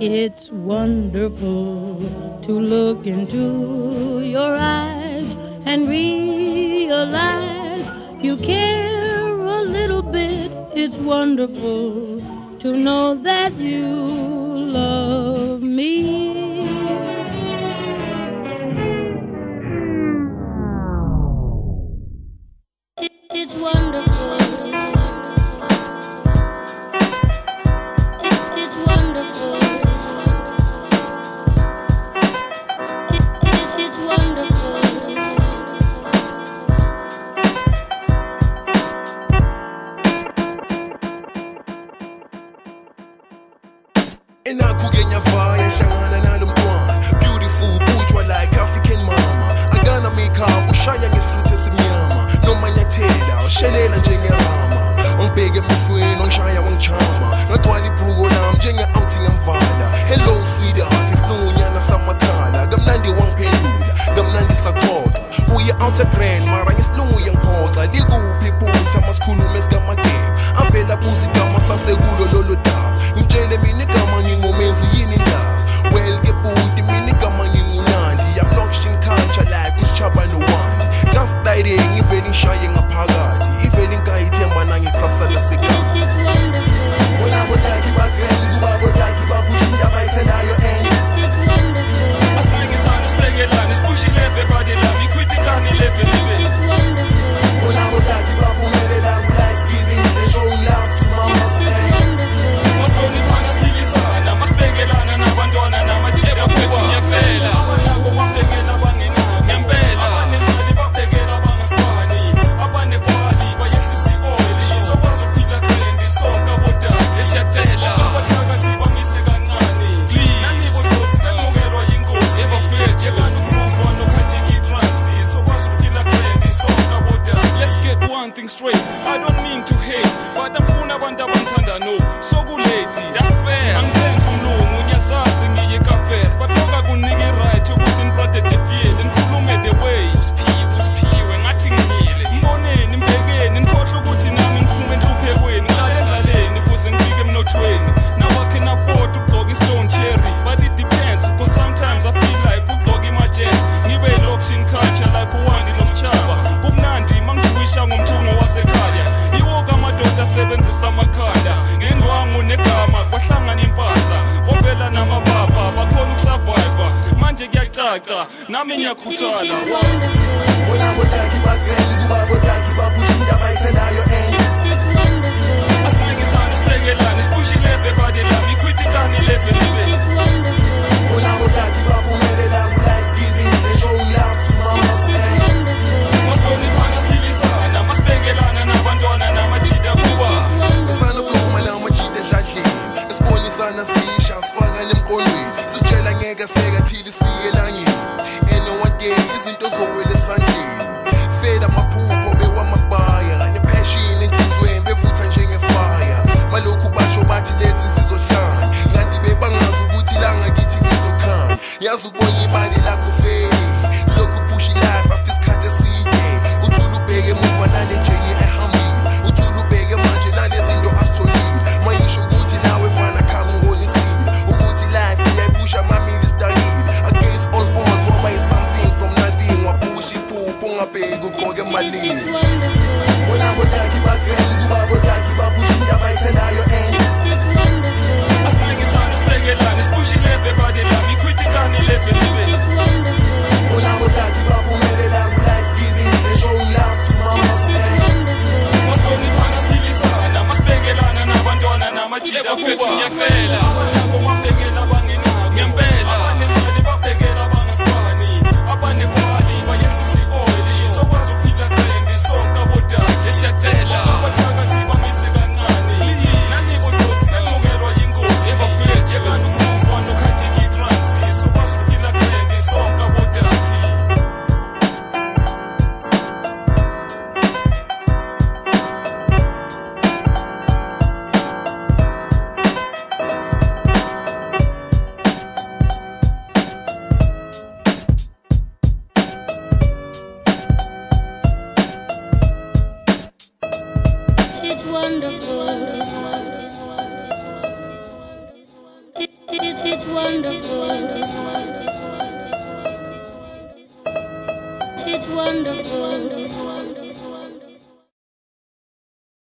It's wonderful to look into your eyes and realize you care a little bit. It's wonderful to know that you love me. It's wonderful. It's wonderful. It's wonderful. Inakugenya fire shangana nalumntwana beautiful butchwa like African mama agana makeup ushaya ngesifuthe simnyama noma nyathela ushelela njengerama ungibheke emehlweni ongishaya wangichama notwala ibruko lami njenge outing emvala hello sweetheart isilunganyana samakhala kamnandi wangiphendula kamnandi saxoxa uye out a brand mara ngesilungu yangiphoxa likuphi iphutha masikhulume sikamagebe avela buzi igama sasekulo lolo daba ngitshele mina igama ngingomenzi yini indaba well ke buti mina igama ngingunandi I'm locked culture like usichaba nowandi just dating ivele ngishaye ngaphakathi ivele ngayithemba nangikusasala segazi wena bodaki bagrand kuba bodaki babusha indaba ayithendayo and asinengisana sibhekelana sipush everybody love ikhwithikani level live wena bodaki baphumelela ku life giving they show love to mama stand masibona iphana sibilisana masibhekelana nabantwana namajeka futhi ngiyakufela abanako babhekela abangenako ngempela abanemali babhekela abangasibani abanekwali bayehlisa i-oil sokwazi ukuphila trendy sonke abodade siyacela abathakathi bamise kancane nanibo sothi semukelwa yinkosi ebafethu yekani ukufa nokhatheki transi sokwazi ukuphila trendy sonke abodade let's get one thing straight I don't mean to hate but amfuna abantu abangithanda no sokuleti fair angisenzi umlungu ngiyasazi ngiye kafere baqoka kunika i-right ukuthi niprotect field nikhulume the way usiphiwe ngathi ngimile mboneni mbhekeni nikhohle ukuthi nami ngiphume entluphekweni ngihlale endlaleni ukuze ngifike emnothweni now I can afford ukugqoka i-stone cherry but it depends because sometimes I feel like ukugqoka ima-jets ngibe i-loction culture like uwandi nomchaba kumnandi mangiwisha ngomthungo wasekhaya iwoke amadoda asebenzisa amakhanda ngendwangu negama kwahlangana impahla kwavela namababa bakhona ukusurviva manje kuyacaca nami ngiyakhuthala wena bodaki bagrand kuba bodaki babusha indaba ayithendayo and asinengisana sibhekelana sipushile everybody love ikhwithikani level live wena bodaki baphumelela ku life giving they show love to mama stand masibona iphana sibilisana masibhekelana nabantwana namajida kuba esana ukhuluma namajida edladleni esibonisana sisha sifaka nemqondweni sisitshela ngeke seka thile sifike elangeni and one day izinto zowela esandleni feda amaphupho bewamabhaya nepassion enhlizweni bevutha njengefire malokhu basho bathi lezi zizohlala kanti bebangazi ukuthi langa kithi lizokhanya yazi ubonye ibali lakho feli lokhu push life after isikhathi eside uthula ubheke emuva nale journey ehambile uthula ubheke manje nale zinto asitholile mayisho ukuthi nawe fana khaka ungonisile ukuthi life iyayipusha mamili istanile against all odds waba something from nothing waphusha iphupho ungabheki ugqoke emalini wena bodaki bagrand kuba bodaki babusha indaba ayithendayo and asinengisana sibhekelana sipushile everybody love ikhwithikani level live wena bodaki baphumelela ku life giving they show love to mama stand masibona iphana sibilisana masibhekelana nabantwana namajida futhi ngiyakufela abanako babhekela abangenako ngempela abanemali babhekela abangasibani abanekwali bayehlisa i-oil sokwazi ukuphila trendy sonke abodade siyacela abathakathi bamise kancane nanibo sothi semukelwa yinkosi ebafethu yekani ukufa nokhatheki transi sokwazi ukuphila trendy sonke abodade It's wonderful. It's wonderful.